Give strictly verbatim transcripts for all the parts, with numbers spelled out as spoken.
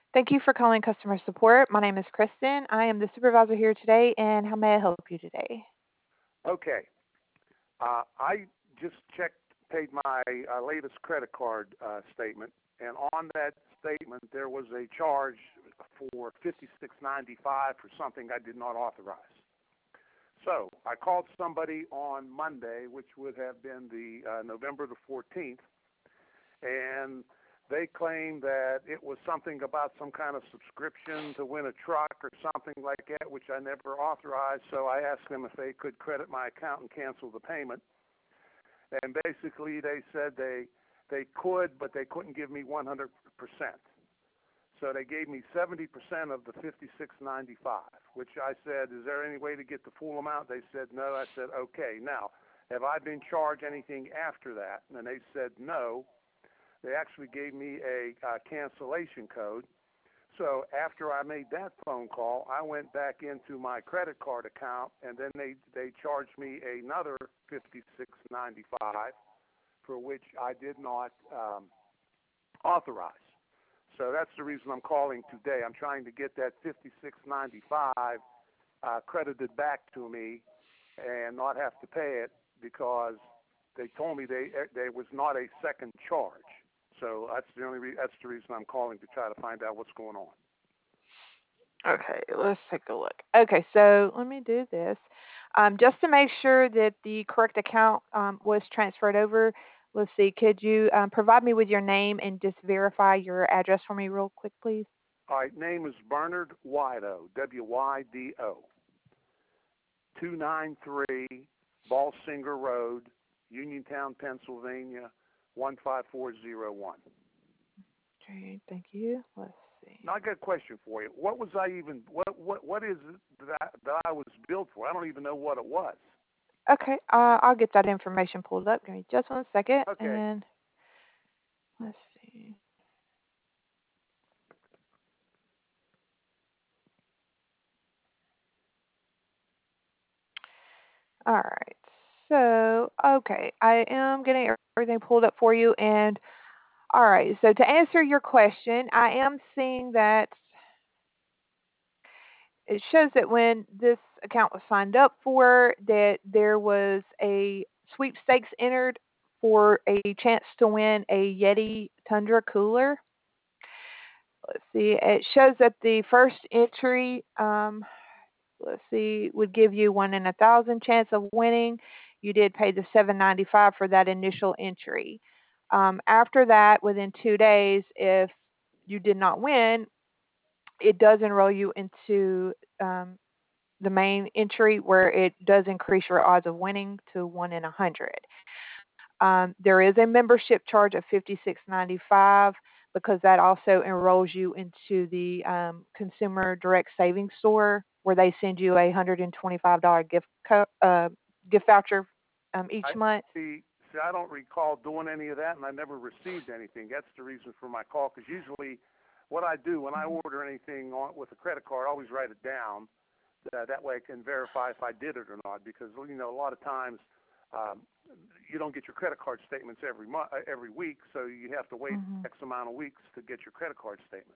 Thank you for calling customer support. My name is Kristen. I am the supervisor here today, and how may I help you today? Okay. Uh, I just checked, paid my uh, latest credit card uh, statement, and on that statement there was a charge for fifty-six ninety-five for something I did not authorize. So I called somebody on Monday, which would have been the uh, November the fourteenth, and they claimed that it was something about some kind of subscription to win a truck or something like that, which I never authorized. So I asked them if they could credit my account and cancel the payment. And basically, they said they they could, but they couldn't give me one hundred percent. So they gave me seventy percent of the fifty-six ninety-five, which I said, is there any way to get the full amount? They said no. I said, okay. Now, have I been charged anything after that? And they said no. They actually gave me a uh, cancellation code. So after I made that phone call, I went back into my credit card account, and then they they charged me another fifty-six ninety-five, for which I did not um, authorize. So that's the reason I'm calling today. I'm trying to get that fifty-six ninety-five uh, credited back to me and not have to pay it because they told me they there was not a second charge. So that's the only re- that's the reason I'm calling to try to find out what's going on. Okay, let's take a look. Okay, so let me do this. Um, just to make sure that the correct account um, was transferred over, let's see, could you um, provide me with your name and just verify your address for me real quick, please? All right, name is Bernard Wydo, W Y D O, two ninety-three Balsinger Road, Uniontown, Pennsylvania, one five four zero one. Okay, thank you. Let's see. Now I got a question for you. What was I even? What what what is it that that I was billed for? I don't even know what it was. Okay, uh, I'll get that information pulled up. Give me just one second, Okay. and let's see. All right. So, okay, I am getting everything pulled up for you. And all right, so to answer your question, I am seeing that it shows that when this account was signed up for, that there was a sweepstakes entered for a chance to win a Yeti Tundra cooler. Let's see. It shows that the first entry, um, let's see, would give you one in a thousand chance of winning. You did pay the seven ninety five for that initial entry. Um, after that, within two days, if you did not win, it does enroll you into um, the main entry where it does increase your odds of winning to one in a hundred. Um, there is a membership charge of fifty six ninety five because that also enrolls you into the um, Consumer Direct Savings Store where they send you a hundred and twenty five dollar gift co- uh, gift voucher um, each I month. see. See, I don't recall doing any of that, and I never received anything. That's the reason for my call. Because usually, what I do when I Mhm. order anything on, with a credit card, I always write it down. Uh, that way, I can verify if I did it or not. Because you know, a lot of times, um, you don't get your credit card statements every month, uh, every week, so you have to wait Mhm. X amount of weeks to get your credit card statement.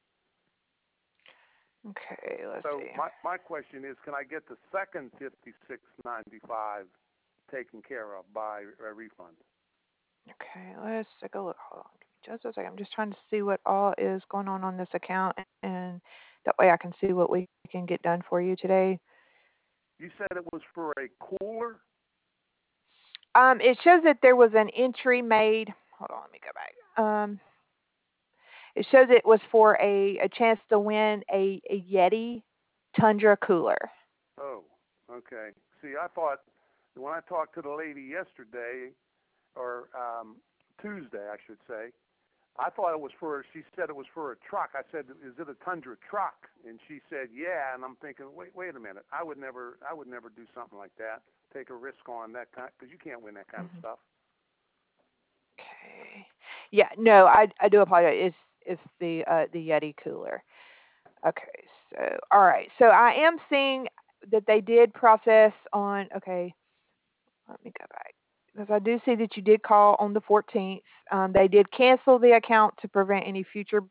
Okay, let's So see. my my question is, can I get the second fifty-six ninety-five taken care of by a refund? Okay, let's take a look. Hold on, give me just a second. I'm just trying to see what all is going on on this account, and that way I can see what we can get done for you today. You said it was for a cooler. Um, it shows that there was an entry made. Hold on, let me go back. Um, it shows it was for a, a chance to win a, a Yeti Tundra cooler. Oh, okay. See, I thought when I talked to the lady yesterday, or um, Tuesday, I should say, I thought it was for. She said it was for a truck. I said, "Is it a Tundra truck?" And she said, "Yeah." And I'm thinking, wait, wait a minute. I would never, I would never do something like that. Take a risk on that kind, because you can't win that kind of Hmm. stuff. Okay. Yeah, no, I I do apologize. It's it's the uh, the Yeti cooler. Okay, so all right. So I am seeing that they did process on. Okay, let me go back because I do see that you did call on the fourteenth. Um, they did cancel the account to prevent any future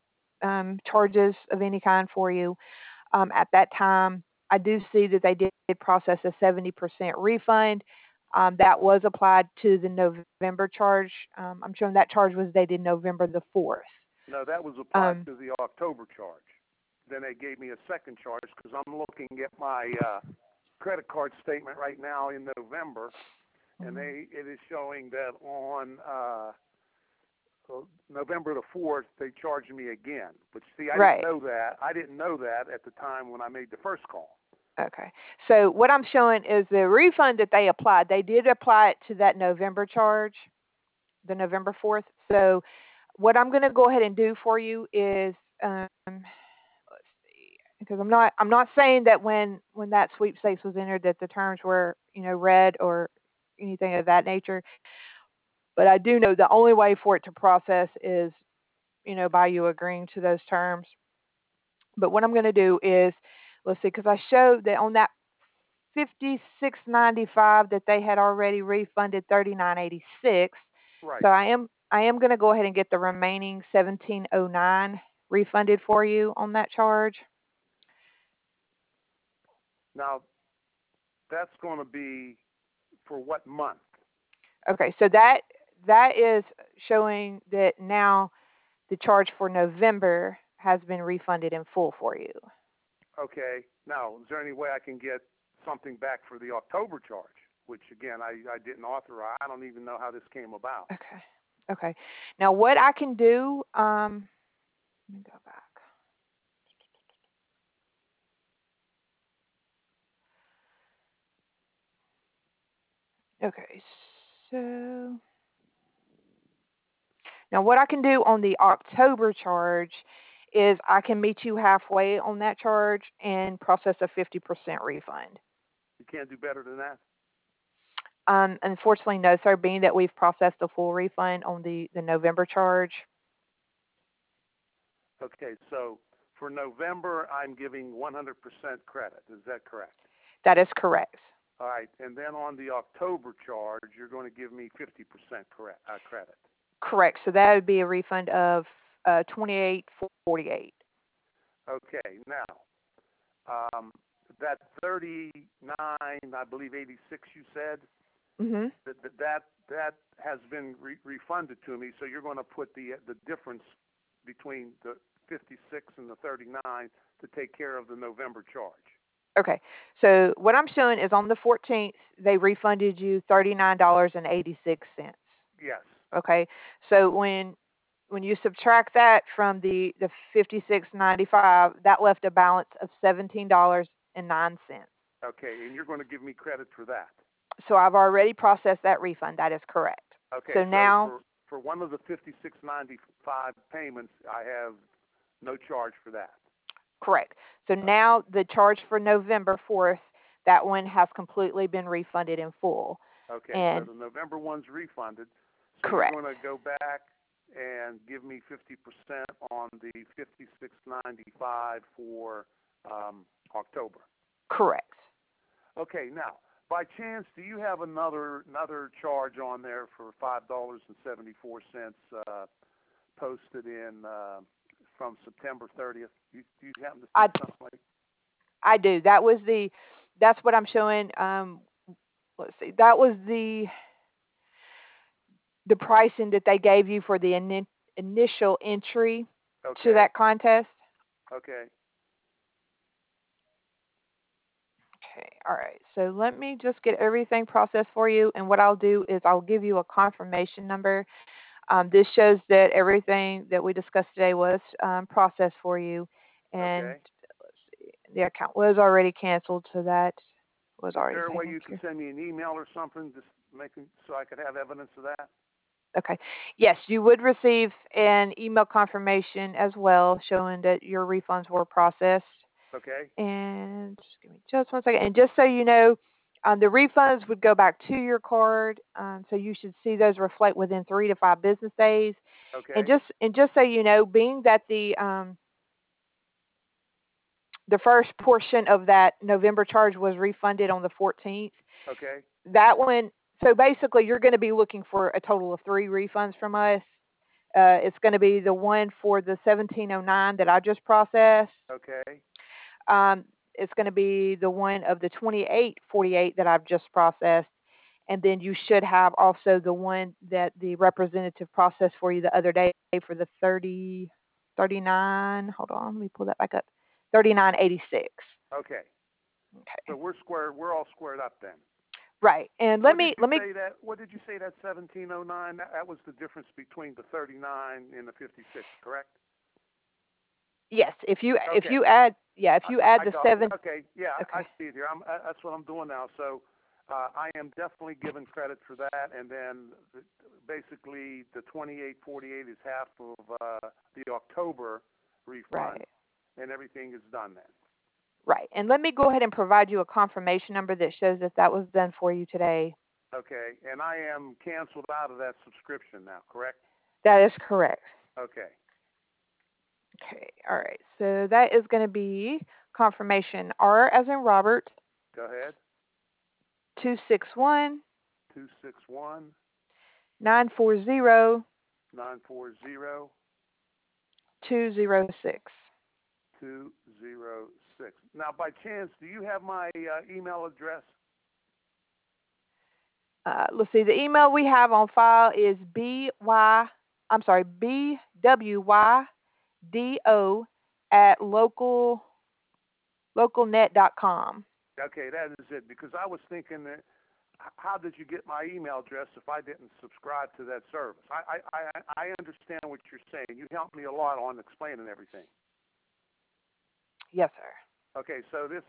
um, charges of any kind for you. Um, at that time, I do see that they did process a seventy percent refund. Um, that was applied to the November charge. Um, I'm showing that charge was dated November the fourth. No, that was applied Um, to the October charge. Then they gave me a second charge because I'm looking at my uh, credit card statement right now in November, and they it is showing that on uh, November the fourth they charged me again. But see, I right. didn't know that. I didn't know that at the time when I made the first call. Okay. So what I'm showing is the refund that they applied. They did apply it to that November charge, the November fourth. So what I'm going to go ahead and do for you is, um, let's see, because I'm not I'm not saying that when when that sweepstakes was entered that the terms were, you know, read or anything of that nature. But I do know the only way for it to process is, you know, by you agreeing to those terms. But what I'm going to do is, let's see, because I showed that on that fifty-six ninety-five that they had already refunded thirty-nine eighty-six. Right. So I am I am going to go ahead and get the remaining seventeen oh nine refunded for you on that charge. Now, that's going to be for what month? Okay, so that that is showing that now the charge for November has been refunded in full for you. Okay. Now, is there any way I can get something back for the October charge, which, again, I, I didn't authorize? I don't even know how this came about. Okay. Okay. Now what I can do, um, let me go back. Okay, so now what I can do on the October charge is I can meet you halfway on that charge and process a fifty percent refund. You can't do better than that? Um, unfortunately, no, sir, being that we've processed a full refund on the, the November charge. Okay, so for November, I'm giving one hundred percent credit. Is that correct? That is correct. All right, and then on the October charge, you're going to give me fifty percent correct, uh, credit. Correct. So that would be a refund of uh, twenty-eight forty-eight. Okay, now, um, that thirty-nine, I believe eighty-six you said, Mm-hmm. that that, that, that has been re- refunded to me, so you're going to put the the difference between the fifty-six and the thirty-nine to take care of the November charge. Okay. So what I'm showing is on the fourteenth, they refunded you thirty-nine dollars and eighty-six cents. Yes. Okay. So when when you subtract that from the the fifty-six ninety-five, that left a balance of seventeen dollars and nine cents. Okay, and you're going to give me credit for that. So I've already processed that refund. That is correct. Okay, So so now, for, for one of the fifty-six ninety-five payments, I have no charge for that. correct. So now the charge for November fourth, that one has completely been refunded in full. Okay, And so the November one's refunded. So correct. you're going to go back and give me fifty percent on the fifty-six ninety-five for um, October. Correct. Okay, now, by chance, do you have another another charge on there for five dollars and seventy-four cents uh, posted in uh, from September thirtieth? Do you, do you happen to see I, something like? I do. That was the, that's what I'm showing. Um, let's see. That was the the pricing that they gave you for the in, initial entry Okay. to that contest. Okay. Okay. All right. So let me just get everything processed for you, and what I'll do is I'll give you a confirmation number. Um, this shows that everything that we discussed today was um, processed for you, and Okay. let's see, the account was already canceled, so that was Is already there a way taken you care can send me an email or something, just making so I could have evidence of that? Okay. Yes, you would receive an email confirmation as well showing that your refunds were processed. Okay. And just give me just one second. And just so you know, um, the refunds would go back to your card, um, so you should see those reflect within three to five business days. Okay. And just and just so you know, being that the um, the first portion of that November charge was refunded on the fourteenth, Okay. that one. So basically, you're going to be looking for a total of three refunds from us. Uh, it's going to be the one for the seventeen oh nine that I just processed. Okay. Um, it's going to be the one of the twenty-eight forty-eight that I've just processed. And then you should have also the one that the representative processed for you the other day for the thirty, thirty-nine. Hold on, let me pull that back up. thirty-nine eighty-six. Okay. Okay. So we're squared. We're all squared up then. Right. And let what me did you let me say that what did you say that seventeen oh nine that, that was the difference between the thirty-nine and the fifty-six, correct? yes, if you if Okay. you add yeah, if you I, add I the got seven it. Okay, yeah, I okay. see it here. I'm, uh, that's what I'm doing now. So uh, I am definitely given credit for that, and then the, basically the twenty-eight forty-eight is half of uh, the October refund, Right. and everything is done then. Right. And let me go ahead and provide you a confirmation number that shows that that was done for you today. Okay, and I am canceled out of that subscription now, correct? That is correct. Okay. Okay. All right. So that is going to be confirmation R as in Robert, Go ahead. two six one, Two six one nine four zero, nine four zero two zero six. two zero six. Now, by chance, do you have my uh, email address? Uh, let's see. The email we have on file is b y. I'm sorry, b w y d o at local localnet dot com. Okay, that is it. Because I was thinking that, how did you get my email address if I didn't subscribe to that service? I I I, I understand what you're saying. You helped me a lot on explaining everything. Yes, sir. Okay, so this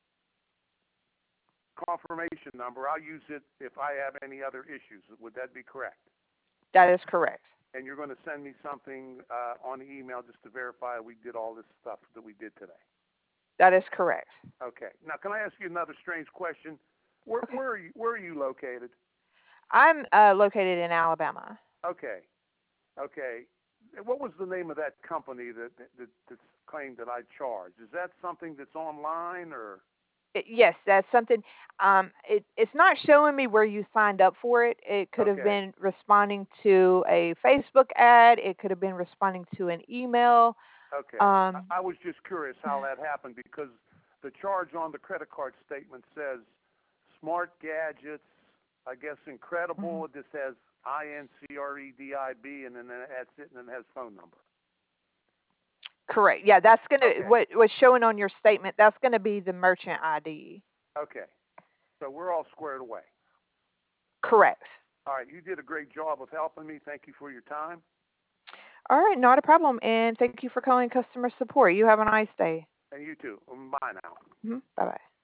confirmation number, I'll use it if I have any other issues. Would that be correct? That is correct. And you're going to send me something uh, on the email just to verify we did all this stuff that we did today. That is correct. Okay. Now, can I ask you another strange question? Where, Okay. where are you? Where are you located? I'm uh, located in Alabama. Okay. Okay. What was the name of that company that that, that claimed that I charged? Is that something that's online or? It, yes, that's something. Um, it, it's not showing me where you signed up for it. It could have Okay. been responding to a Facebook ad. It could have been responding to an email. Okay. Um, I, I was just curious how that happened because the charge on the credit card statement says smart gadgets, I guess incredible. mhm. It just has I N C R E D I B and then that's it and then it has phone number. Correct. Yeah, that's gonna Okay. what what's showing on your statement. That's gonna be the merchant I D. Okay. So we're all squared away. Correct. All right. You did a great job of helping me. Thank you for your time. All right, not a problem. And thank you for calling customer support. You have a nice day. And you too. Bye now. Mm-hmm. Bye bye.